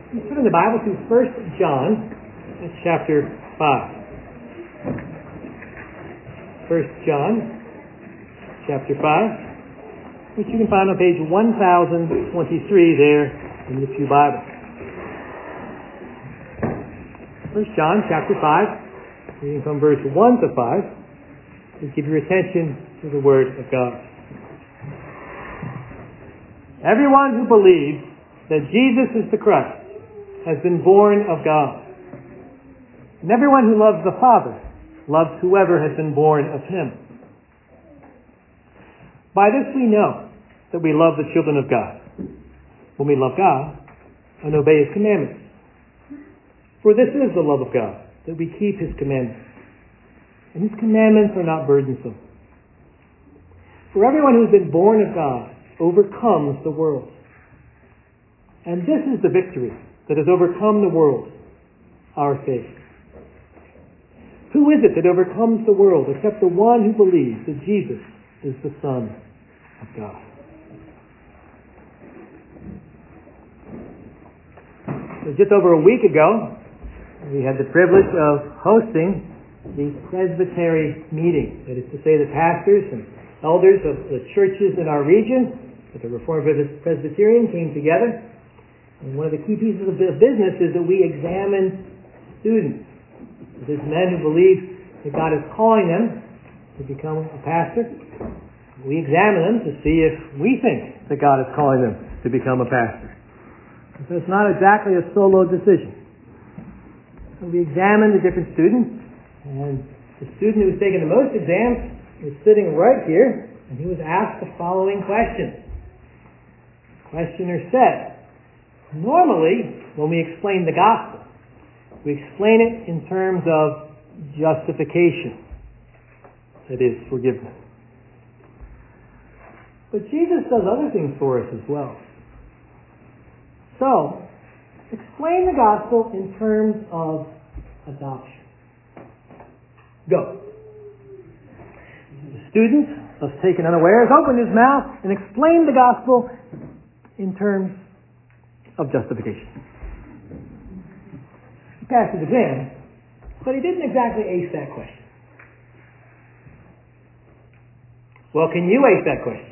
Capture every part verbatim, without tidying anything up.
Let's turn in the Bible to First John, chapter five. First John, chapter five, which you can find on page one thousand twenty-three there in the Pew Bible. First John, chapter five, reading from verse one to five. Please give your attention to the Word of God. Everyone who believes that Jesus is the Christ has been born of God. And everyone who loves the Father loves whoever has been born of Him. By this we know that we love the children of God, when we love God and obey His commandments. For this is the love of God, that we keep His commandments. And His commandments are not burdensome. For everyone who has been born of God overcomes the world. And this is the victory that has overcome the world, our faith. Who is it that overcomes the world except the one who believes that Jesus is the Son of God? So just over a week ago, we had the privilege of hosting the presbytery meeting. That is to say, the pastors and elders of the churches in our region, that the Reformed Presbyterian, came together. And one of the key pieces of business is that we examine students. There's men who believe that God is calling them to become a pastor. We examine them to see if we think that God is calling them to become a pastor. So it's not exactly a solo decision. So we examine the different students, and the student who was taking the most exams was sitting right here, and he was asked the following question. The questioner said, normally, when we explain the gospel, we explain it in terms of justification. That is, forgiveness. But Jesus does other things for us as well. So, explain the gospel in terms of adoption. Go. The student, thus taken unawares, opened his mouth and explained the gospel in terms of justification. He passed his exam, but he didn't exactly ace that question. Well, can you ace that question?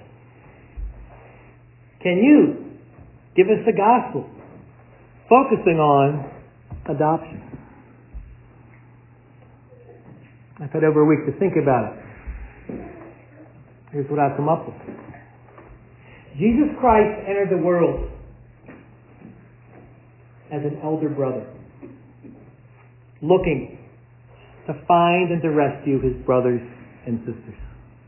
Can you give us the gospel focusing on adoption? I've had over a week to think about it. Here's what I've come up with. Jesus Christ entered the world as an elder brother, looking to find and to rescue his brothers and sisters.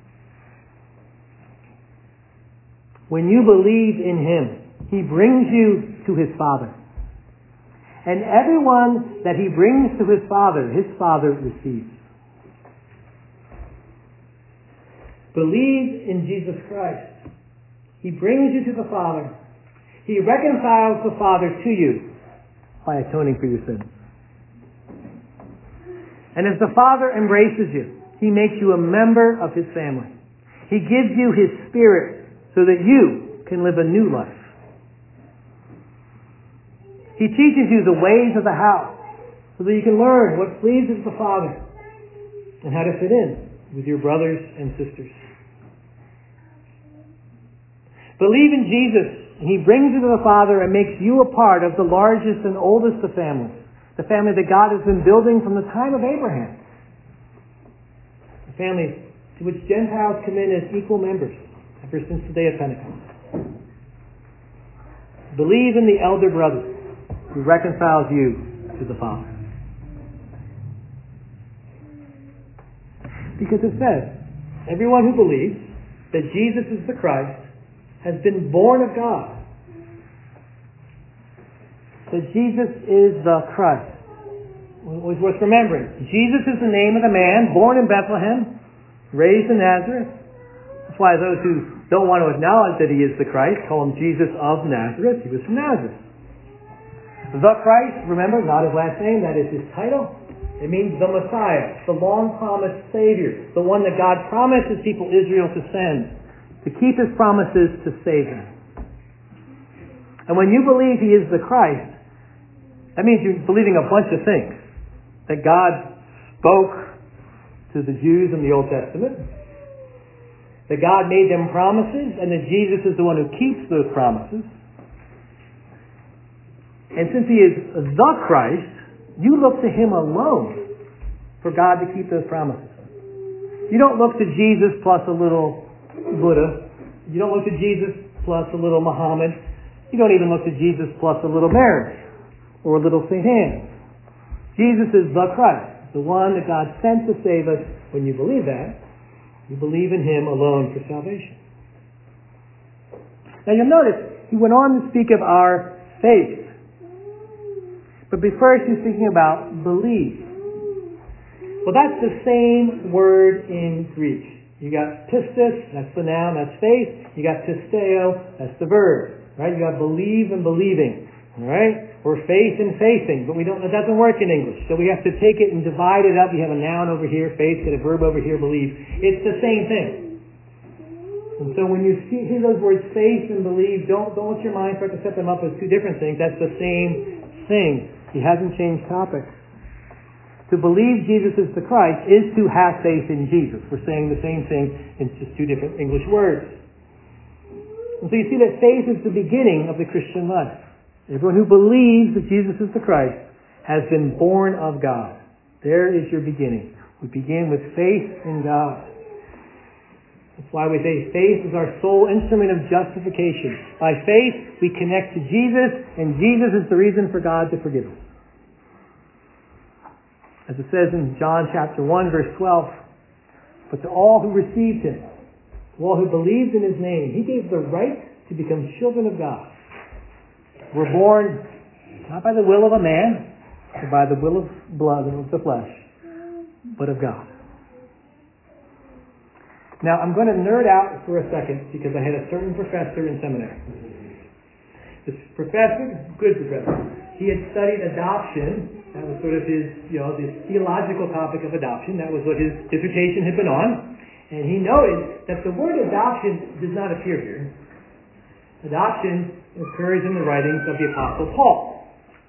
When you believe in Him, He brings you to His Father. And everyone that He brings to His Father, His Father receives. Believe in Jesus Christ. He brings you to the Father. He reconciles the Father to you by atoning for your sins. And as the Father embraces you, He makes you a member of His family. He gives you His Spirit so that you can live a new life. He teaches you the ways of the house so that you can learn what pleases the Father and how to fit in with your brothers and sisters. Believe in Jesus, and He brings you to the Father and makes you a part of the largest and oldest of families, the family that God has been building from the time of Abraham. The family to which Gentiles come in as equal members ever since the day of Pentecost. Believe in the elder brother who reconciles you to the Father. Because it says, everyone who believes that Jesus is the Christ has been born of God. So Jesus is the Christ. It was worth remembering. Jesus is the name of the man born in Bethlehem, raised in Nazareth. That's why those who don't want to acknowledge that He is the Christ call Him Jesus of Nazareth. He was from Nazareth. The Christ, remember, not His last name, that is His title. It means the Messiah, the long-promised Savior, the one that God promised His people Israel to send, to keep His promises to save them. And when you believe He is the Christ, That means you're believing a bunch of things. That God spoke to the Jews in the Old Testament. That God made them promises, and that Jesus is the one who keeps those promises. And since He is the Christ, you look to Him alone for God to keep those promises. You don't look to Jesus plus a little Buddha. You don't look to Jesus plus a little Muhammad. You don't even look to Jesus plus a little Mary or a little Saint Anne. Jesus is the Christ, the one that God sent to save us. When you believe that, you believe in Him alone for salvation. Now you'll notice He went on to speak of our faith. But first He's speaking about believe. Well, that's the same word in Greek. You got pistis, that's the noun, that's faith. You got pisteo, that's the verb. Right? You got believe and believing. Right? Or faith and faithing. But we don't, that doesn't work in English. So we have to take it and divide it up. You have a noun over here, faith, get a verb over here, believe. It's the same thing. And so when you see, hear those words faith and believe, don't, don't let your mind start to set them up as two different things. That's the same thing. He hasn't changed topics. To believe Jesus is the Christ is to have faith in Jesus. We're saying the same thing in just two different English words. And so you see that faith is the beginning of the Christian life. Everyone who believes that Jesus is the Christ has been born of God. There is your beginning. We begin with faith in God. That's why we say faith is our sole instrument of justification. By faith, we connect to Jesus, and Jesus is the reason for God to forgive us. As it says in John chapter one, verse twelve, but to all who received Him, to all who believed in His name, He gave the right to become children of God. We're born not by the will of a man, or by the will of blood and of the flesh, but of God. Now, I'm going to nerd out for a second because I had a certain professor in seminary. This professor, good professor, he had studied adoption. That was sort of his, you know, this theological topic of adoption. That was what his dissertation had been on. And he noted that the word adoption does not appear here. Adoption occurs in the writings of the Apostle Paul.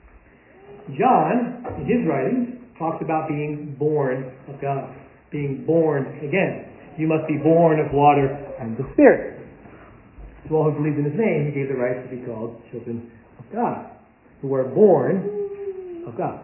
John, in his writings, talks about being born of God, being born again. You must be born of water and the Spirit. To all who believed in His name, He gave the right to be called children of God, who are born of God.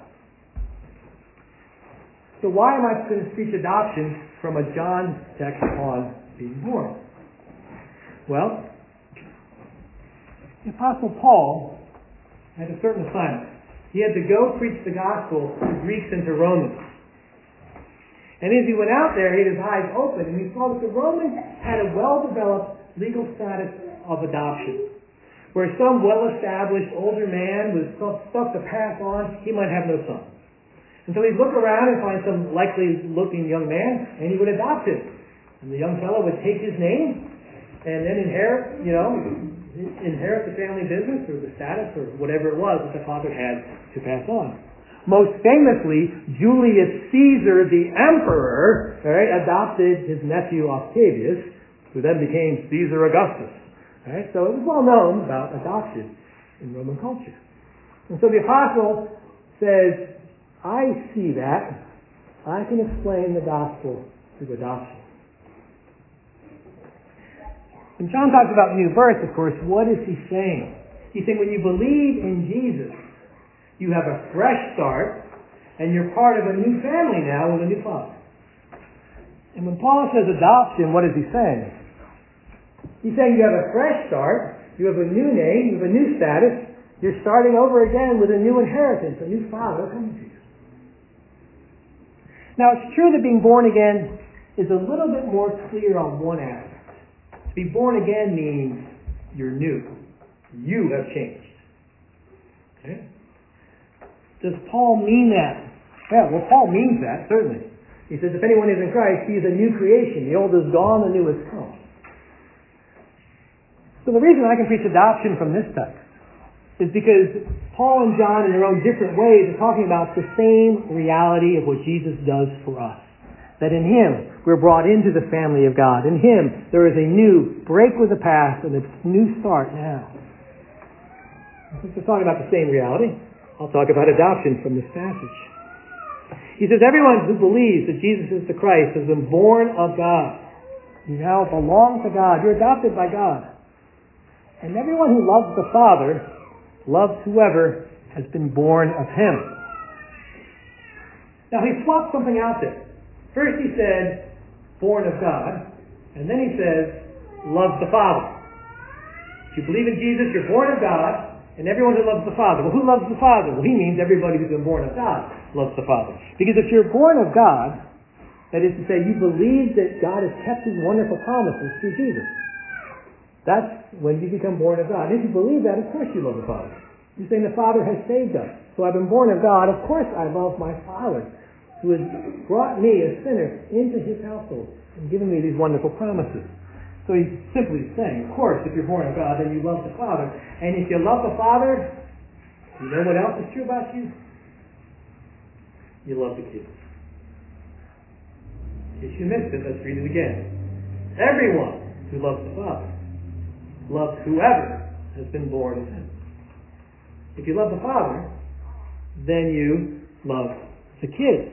So why am I going to preach adoption from a John text on being born? Well, the Apostle Paul had a certain assignment. He had to go preach the gospel to Greeks and to Romans. And as he went out there, he had his eyes open, and he saw that the Romans had a well-developed legal status of adoption, where some well-established older man with stuff to pass on, he might have no son. And so he'd look around and find some likely-looking young man, and he would adopt him. And the young fellow would take his name, and then inherit, you know, inherit the family business or the status or whatever it was that the father had to pass on. Most famously, Julius Caesar, the emperor, right, adopted his nephew Octavius, who then became Caesar Augustus. Right? So it was well known about adoption in Roman culture. And so the apostle says, I see that. I can explain the gospel through adoption. When John talks about new birth, of course, what is he saying? He's saying when you believe in Jesus, you have a fresh start, and you're part of a new family now with a new father. And when Paul says adoption, what is he saying? He's saying you have a fresh start, you have a new name, you have a new status, you're starting over again with a new inheritance, a new father coming to you. Now, it's true that being born again is a little bit more clear on one aspect. To be born again means you're new. You have changed. Okay? Does Paul mean that? Yeah, well, Paul means that, certainly. He says, if anyone is in Christ, he is a new creation. The old is gone, the new has come. So the reason I can preach adoption from this text is because Paul and John, in their own different ways, are talking about the same reality of what Jesus does for us. That in Him, we're brought into the family of God. In Him, there is a new break with the past and a new start now. Since we're talking about the same reality, I'll talk about adoption from this passage. He says, everyone who believes that Jesus is the Christ has been born of God. You now belong to God. You're adopted by God. And everyone who loves the Father loves whoever has been born of Him. Now he swapped something out there. First he said, born of God. And then he says, loves the Father. If you believe in Jesus, you're born of God. And everyone who loves the Father. Well, who loves the Father? Well, he means everybody who's been born of God loves the Father. Because if you're born of God, that is to say, you believe that God has kept His wonderful promises through Jesus. That's when you become born of God. And if you believe that, of course you love the Father. You're saying the Father has saved us. So I've been born of God. Of course I love my Father, who has brought me, a sinner, into His household and given me these wonderful promises. So he's simply saying, of course, if you're born of God, then you love the Father. And if you love the Father, you know what else is true about you? You love the kids. In case you missed it, let's read it again. Everyone who loves the Father loves whoever has been born of Him. If you love the Father, then you love the kids.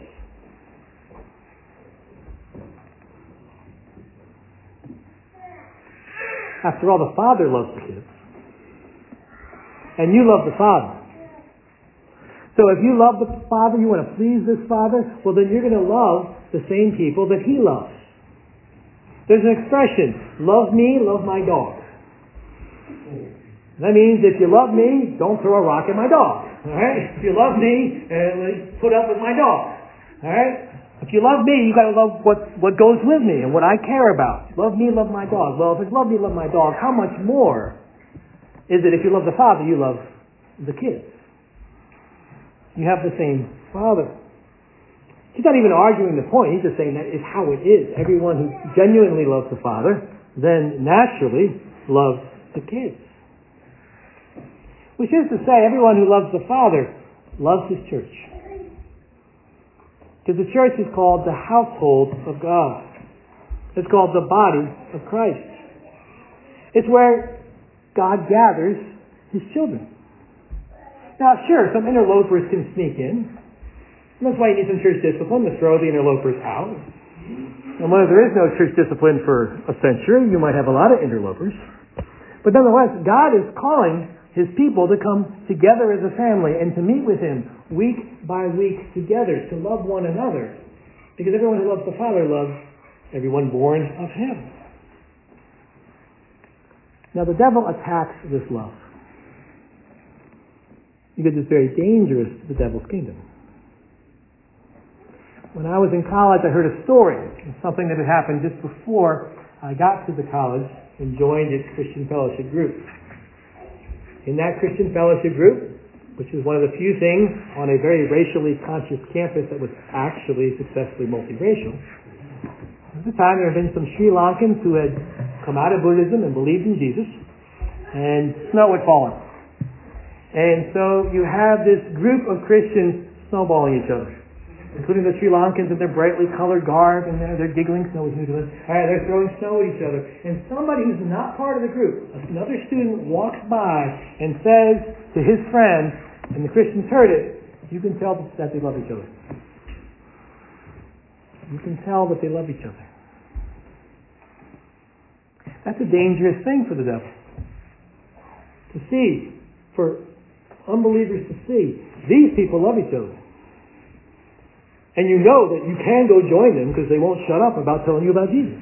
After all, the Father loves the kids. And you love the Father. So if you love the Father, you want to please this Father, well then you're going to love the same people that He loves. There's an expression, love me, love my dog. That means if you love me, don't throw a rock at my dog. Alright? If you love me, uh, put up with my dog. Alright? If you love me, you got to love what, what goes with me and what I care about. Love me, love my dog. Well, if it's love me, love my dog, how much more is it if you love the Father, you love the kids? You have the same Father. He's not even arguing the point. He's just saying that is how it is. Everyone who genuinely loves the Father then naturally loves the kids. Which is to say, everyone who loves the Father loves His church. Because the church is called the household of God. It's called the body of Christ. It's where God gathers His children. Now, sure, some interlopers can sneak in. And that's why you need some church discipline to throw the interlopers out. And when there is no church discipline for a century, you might have a lot of interlopers. But nonetheless, God is calling His people to come together as a family and to meet with Him week by week together, to love one another. Because everyone who loves the Father loves everyone born of Him. Now the devil attacks this love. Because it's very dangerous to the devil's kingdom. When I was in college, I heard a story of something that had happened just before I got to the college and joined its Christian fellowship group. In that Christian fellowship group, which was one of the few things on a very racially conscious campus that was actually successfully multiracial, at the time there had been some Sri Lankans who had come out of Buddhism and believed in Jesus, and snow had fallen. And so you have this group of Christians snowballing each other, including the Sri Lankans in their brightly colored garb, and they're, they're giggling, snow is new to us. All right, they're throwing snow at each other. And somebody who's not part of the group, another student walks by and says to his friend, and the Christians heard it, you can tell that they love each other. You can tell that they love each other. That's a dangerous thing for the devil. To see, for unbelievers to see, these people love each other. And you know that you can go join them because they won't shut up about telling you about Jesus.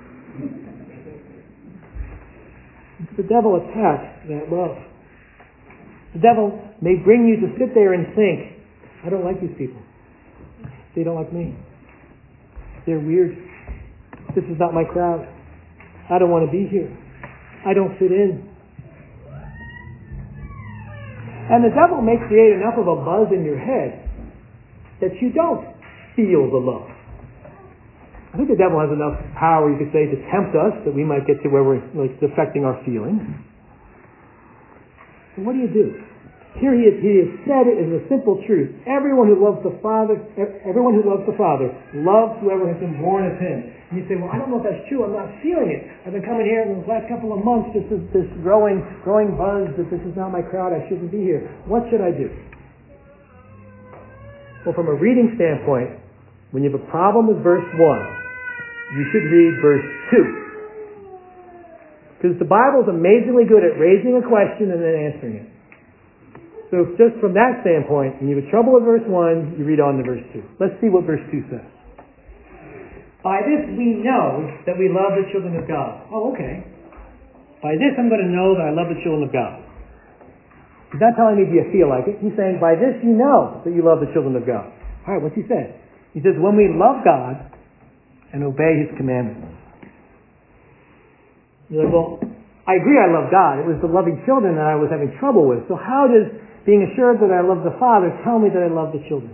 The devil attacks that love. The devil may bring you to sit there and think, I don't like these people. They don't like me. They're weird. This is not my crowd. I don't want to be here. I don't fit in. And the devil may create enough of a buzz in your head that you don't feel the love. I think the devil has enough power, you could say, to tempt us that we might get to where we're like, it's affecting our feelings. So what do you do? Here he, is, he has said it as a simple truth. Everyone who loves the Father, everyone who loves the Father loves whoever has been born of Him. And you say, well, I don't know if that's true. I'm not feeling it. I've been coming here in the last couple of months, just this, this growing, growing buzz that this is not my crowd. I shouldn't be here. What should I do? Well, from a reading standpoint, when you have a problem with verse one, you should read verse two. Because the Bible is amazingly good at raising a question and then answering it. So just from that standpoint, when you have trouble with verse one, you read on to verse two. Let's see what verse two says. By this we know that we love the children of God. Oh, okay. By this I'm going to know that I love the children of God. He's not telling me do you feel like it. He's saying, by this you know that you love the children of God. All right, what's he say? He says, when we love God and obey His commandments. You're like, well, I agree I love God. It was the loving children that I was having trouble with. So how does being assured that I love the Father tell me that I love the children?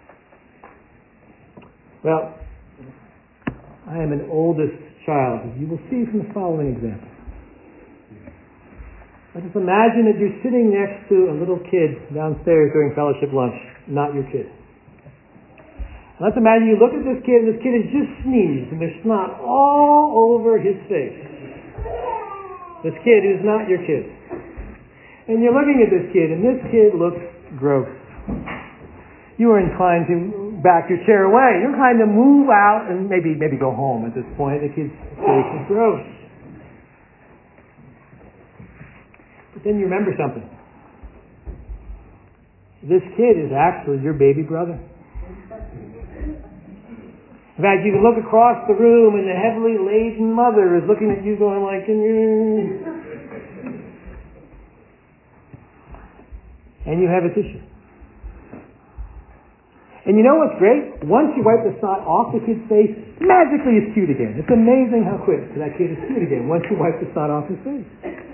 Well, I am an oldest child, as you will see from the following example. Let's just imagine that you're sitting next to a little kid downstairs during fellowship lunch, not your kid. Let's imagine you look at this kid and this kid has just sneezed and there's snot all over his face. This kid who's not your kid. And you're looking at this kid and this kid looks gross. You are inclined to back your chair away. You're inclined to move out and maybe maybe go home at this point. The kid's face is gross. But then you remember something. This kid is actually your baby brother. In fact, you can look across the room and the heavily laden mother is looking at you going like, can you... And you have a tissue. And you know what's great? Once you wipe the snot off the kid's face, magically it's cute again. It's amazing how quick that kid is cute again once you wipe the snot off his face.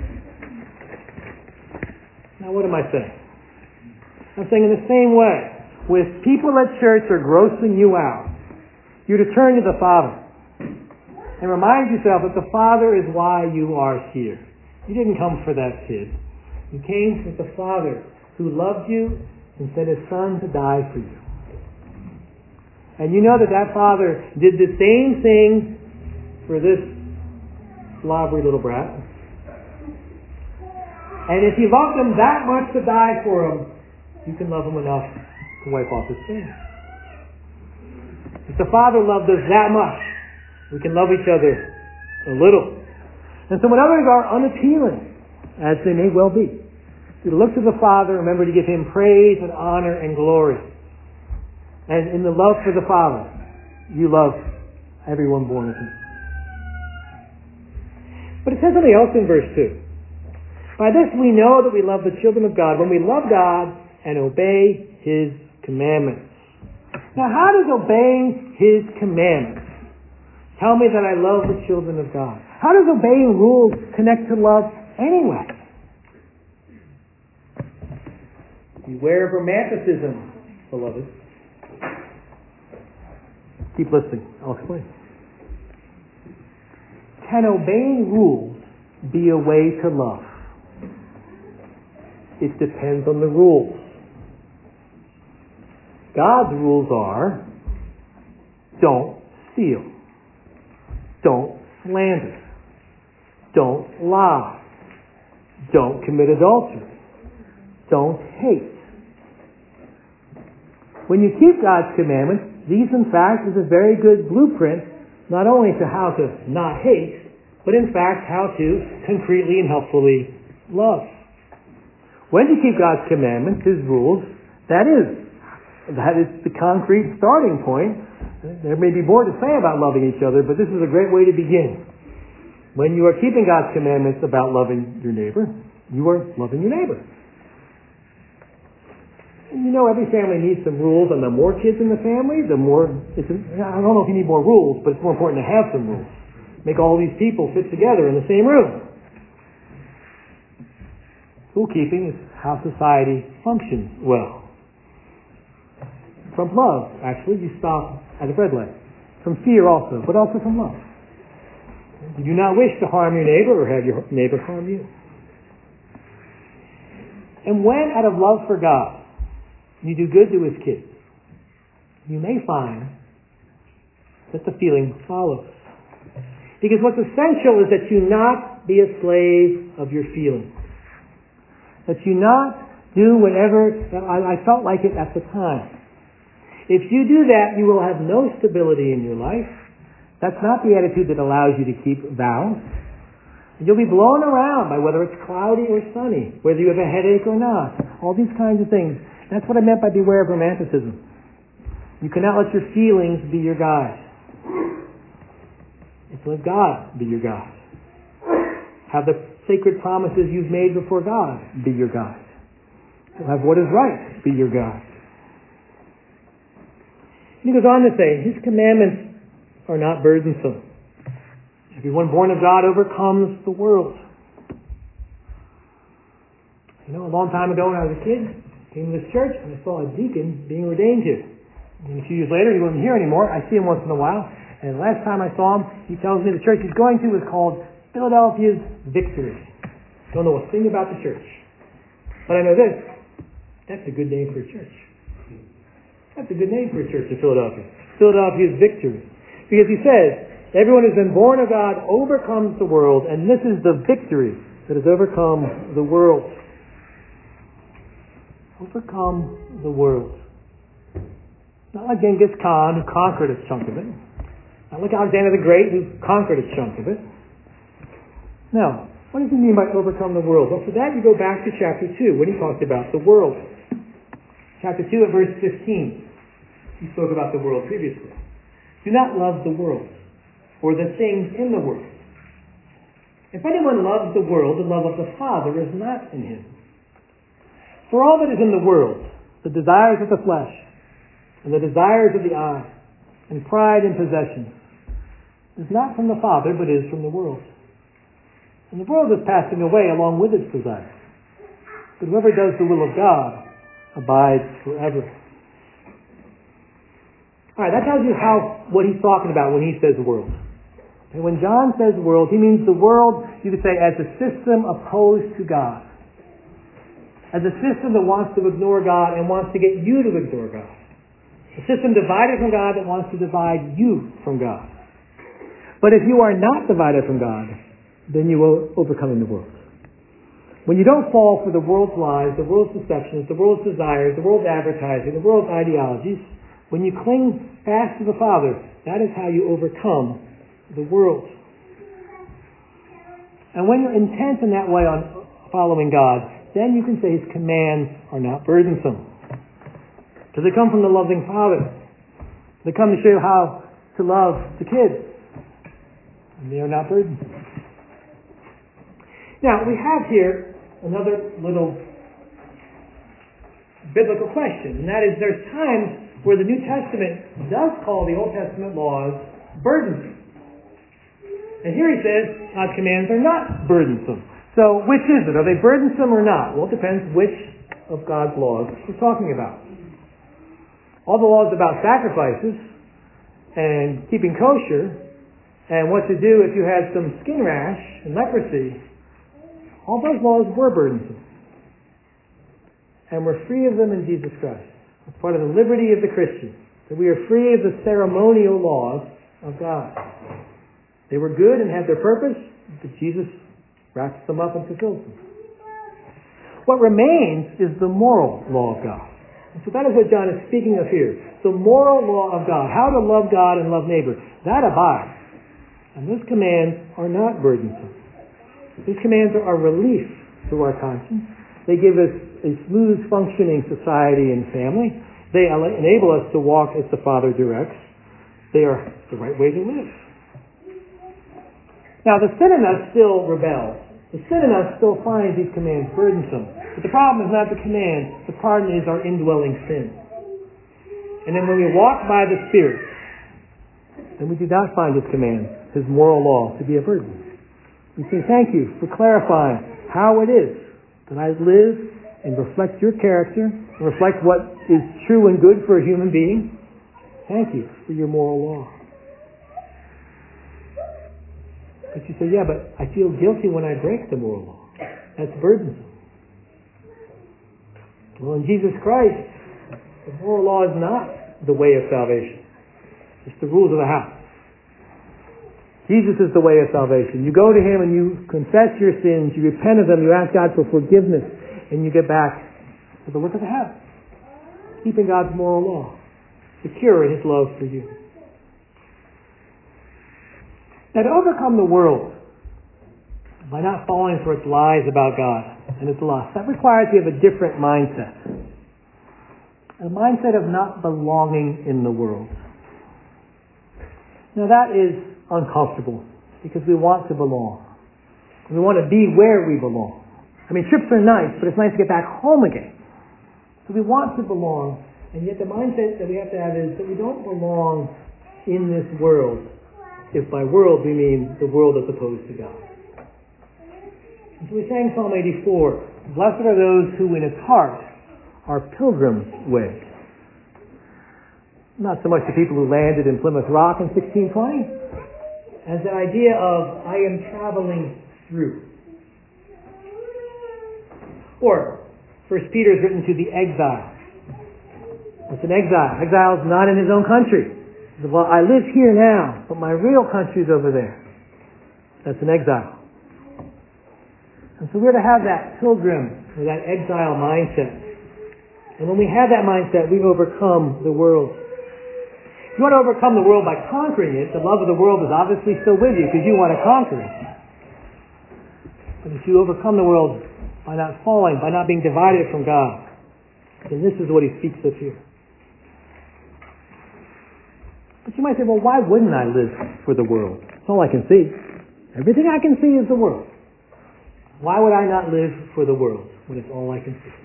Now what am I saying? I'm saying in the same way, with people at church are grossing you out, you're to turn to the Father and remind yourself that the Father is why you are here. You didn't come for that kid. You came with the Father who loved you and sent His Son to die for you. And you know that that Father did the same thing for this slobbery little brat. And if He loved him that much to die for him, you can love Him enough to wipe off his sin. If the Father loved us that much, we can love each other a little. And so when others are unappealing, as they may well be, we look to the Father, remember to give Him praise and honor and glory. And in the love for the Father, you love everyone born of Him. But it says something else in verse two. By this we know that we love the children of God, when we love God and obey His commandments. Now how does obeying His commandments tell me that I love the children of God? How does obeying rules connect to love anyway? Beware of romanticism, beloved. Keep listening. I'll explain. Can obeying rules be a way to love? It depends on the rules. God's rules are, don't steal. Don't slander. Don't lie. Don't commit adultery. Don't hate. When you keep God's commandments, these in fact is a very good blueprint not only to how to not hate, but in fact how to concretely and helpfully love. When you keep God's commandments, His rules, that is, that is the concrete starting point. There may be more to say about loving each other, but this is a great way to begin. When you are keeping God's commandments about loving your neighbor, you are loving your neighbor. You know, every family needs some rules, and the more kids in the family, the more, it's, I don't know if you need more rules, but it's more important to have some rules. Make all these people fit together in the same room. Rule keeping is how society functions well. From love, actually, you stop at a red light. From fear also, but also from love. You do not wish to harm your neighbor or have your neighbor harm you. And when, out of love for God, you do good to His kids, you may find that the feeling follows. Because what's essential is that you not be a slave of your feelings. That you not do whatever, I, I felt like it at the time. If you do that, you will have no stability in your life. That's not the attitude that allows you to keep vows. You'll be blown around by whether it's cloudy or sunny, whether you have a headache or not, all these kinds of things. That's what I meant by beware of romanticism. You cannot let your feelings be your guide. It's let God be your guide. Have the sacred promises you've made before God be your guide. Have what is right be your guide. And he goes on to say, His commandments are not burdensome. Everyone born of God overcomes the world. You know, a long time ago when I was a kid, I came to this church and I saw a deacon being ordained here. And a few years later, he wasn't here anymore. I see him once in a while. And the last time I saw him, he tells me the church he's going to is called Philadelphia's Victory. Don't know a thing about the church. But I know this. That's a good name for a church. That's a good name for a church in Philadelphia. Philadelphia's Victory. Because he says, everyone who's been born of God overcomes the world, and this is the victory that has overcome the world. Overcome the world. Not like Genghis Khan, who conquered a chunk of it. Not like Alexander the Great, who conquered a chunk of it. No. What does he mean by overcome the world? Well, for that you go back to chapter two, when he talked about the world. Chapter two at verse fifteen. He spoke about the world previously. Do not love the world, or the things in the world. If anyone loves the world, the love of the Father is not in him. For all that is in the world, the desires of the flesh, and the desires of the eye, and pride in possessions, is not from the Father, but is from the world. And the world is passing away along with its desires. But whoever does the will of God abides forever. Alright, that tells you how what he's talking about when he says world. And when John says world, he means the world, you could say, as a system opposed to God. As a system that wants to ignore God and wants to get you to ignore God. A system divided from God that wants to divide you from God. But if you are not divided from God, then you will overcome the world. When you don't fall for the world's lies, the world's deceptions, the world's desires, the world's advertising, the world's ideologies, when you cling fast to the Father, that is how you overcome the world. And when you're intent in that way on following God, then you can say His commands are not burdensome. Because they come from the loving Father. They come to show you how to love the kids. And they are not burdensome. Now, we have here another little biblical question. And that is, there's times where the New Testament does call the Old Testament laws burdensome. And here he says, God's commands are not burdensome. So, which is it? Are they burdensome or not? Well, it depends which of God's laws we're talking about. All the laws about sacrifices and keeping kosher and what to do if you had some skin rash and leprosy, all those laws were burdensome. And we're free of them in Jesus Christ. It's part of the liberty of the Christian, that we are free of the ceremonial laws of God. They were good and had their purpose, but Jesus wraps them up and fulfills them. What remains is the moral law of God. And so that is what John is speaking of here. The moral law of God. How to love God and love neighbor. That abides. And those commands are not burdensome. These commands are a relief to our conscience. They give us a smooth functioning society and family. They enable us to walk as the Father directs. They are the right way to live. Now, the sin in us still rebels. The sin in us still finds these commands burdensome. But the problem is not the command. The problem is our indwelling sin. And then when we walk by the Spirit, then we do not find His command, His moral law, to be a burden. We say, thank you for clarifying how it is that I live and reflect your character and reflect what is true and good for a human being. Thank you for your moral law. But you say, yeah, but I feel guilty when I break the moral law. That's burdensome. Well, in Jesus Christ, the moral law is not the way of salvation. It's the rules of the house. Jesus is the way of salvation. You go to Him and you confess your sins, you repent of them, you ask God for forgiveness, and you get back to the work of the house. Keeping God's moral law. secure in His love for you. Now, to overcome the world by not falling for its lies about God and its lust, that requires you have a different mindset. A mindset of not belonging in the world. Now, that is uncomfortable because we want to belong. We want to be where we belong. I mean, trips are nice, but it's nice to get back home again. So we want to belong, and yet the mindset that we have to have is that we don't belong in this world, if by world we mean the world that's opposed to God. And so we sang Psalm eighty-four, "Blessed are those who in its heart are pilgrims' way." Not so much the people who landed in Plymouth Rock in sixteen twenty, as the idea of I am traveling through. Or, First Peter is written to the exile. It's an exile. Exile is not in his own country. He says, well, I live here now, but my real country is over there. That's an exile. And so we're to have that pilgrim, or that exile mindset. And when we have that mindset, we overcome the world. If you want to overcome the world by conquering it, the love of the world is obviously still with you because you want to conquer it. But if you overcome the world by not falling, by not being divided from God, then this is what He speaks of here. But you might say, well, why wouldn't I live for the world? It's all I can see. Everything I can see is the world. Why would I not live for the world when it's all I can see?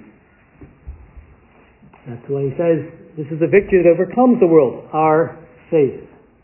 That's when He says, this is the victory that overcomes the world, our faith.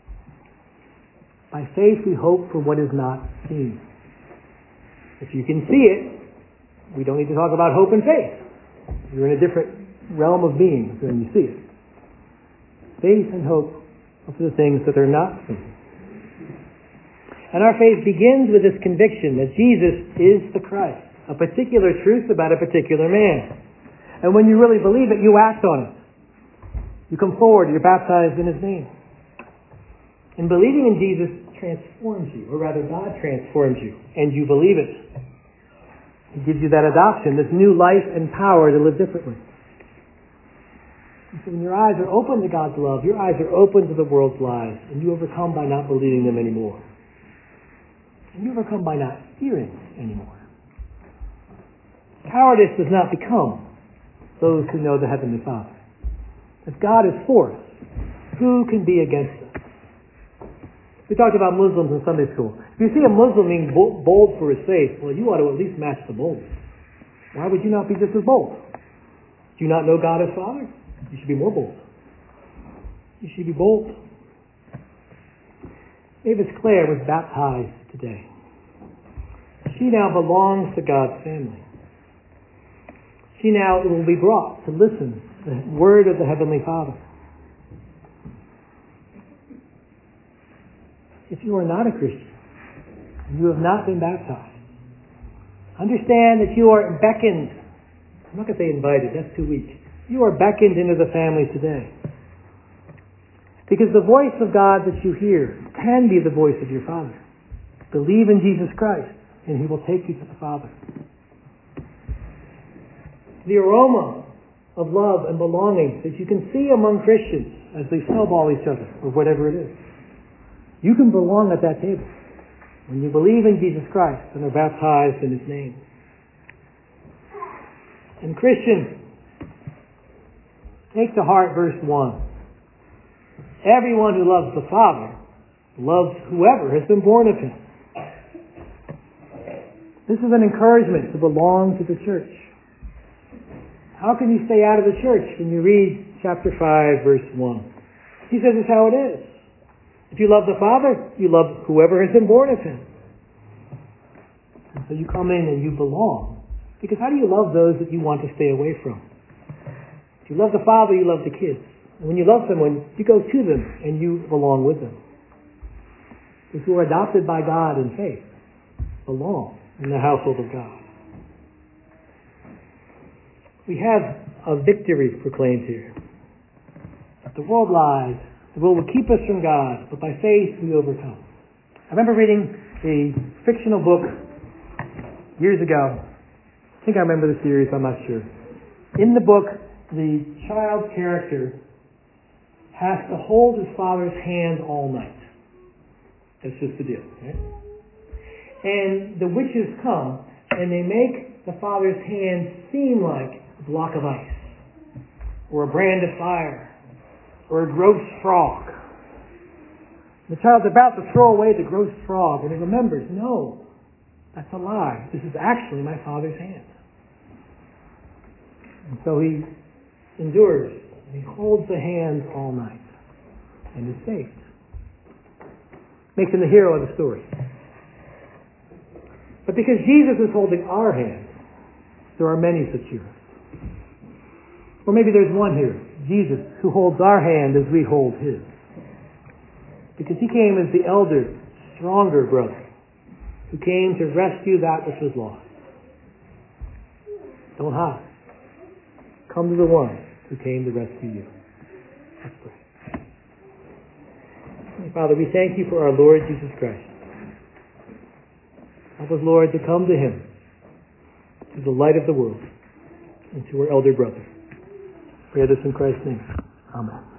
By faith we hope for what is not seen. If you can see it, we don't need to talk about hope and faith. You're in a different realm of being when you see it. Faith and hope are for the things that are not seen. And our faith begins with this conviction that Jesus is the Christ, a particular truth about a particular man. And when you really believe it, you act on it. You come forward, you're baptized in His name. And believing in Jesus transforms you, or rather God transforms you, and you believe it. He gives you that adoption, this new life and power to live differently. And so when your eyes are open to God's love, your eyes are open to the world's lies, and you overcome by not believing them anymore. And you overcome by not fearing anymore. Cowardice does not become those who know the Heavenly Father. If God is for us, who can be against us? We talked about Muslims in Sunday school. If you see a Muslim being bold for his faith, well, you ought to at least match the boldness. Why would you not be just as bold? Do you not know God as Father? You should be more bold. You should be bold. Mavis Clare was baptized today. She now belongs to God's family. She now will be brought to listen to the word of the Heavenly Father. If you are not a Christian, and you have not been baptized, understand that you are beckoned. I'm not going to say invited, that's too weak. You are beckoned into the family today. Because the voice of God that you hear can be the voice of your Father. Believe in Jesus Christ, and He will take you to the Father. The aroma of love and belonging that you can see among Christians as they snowball each other, or whatever it is. You can belong at that table when you believe in Jesus Christ and are baptized in His name. And Christian, take to heart verse one. Everyone who loves the Father loves whoever has been born of Him. This is an encouragement to belong to the church. How can you stay out of the church when you read chapter five, verse one? He says it's how it is. If you love the Father, you love whoever has been born of Him. And so you come in and you belong. Because how do you love those that you want to stay away from? If you love the Father, you love the kids. And when you love someone, you go to them and you belong with them. Those who are adopted by God in faith belong in the household of God. We have a victory proclaimed here. The world lies. The world will keep us from God, but by faith we overcome. I remember reading a fictional book years ago. I think I remember the series, I'm not sure. In the book, the child character has to hold his father's hand all night. That's just the deal. Right? And the witches come and they make the father's hand seem like a block of ice, or a brand of fire, or a gross frog. The child's about to throw away the gross frog, and he remembers, no, that's a lie. This is actually my father's hand. And so he endures. He holds the hand all night and is saved. Makes him the hero of the story. But because Jesus is holding our hand, there are many such heroes. Or maybe there's one hero, Jesus, who holds our hand as we hold his. Because he came as the elder, stronger brother, who came to rescue that which was lost. Don't hide. Come to the one who came to rescue you. Let's pray. Father, we thank you for our Lord Jesus Christ. Help us, Lord, to come to him, to the light of the world, and to our elder brother. Pray this in Christ's name. Amen.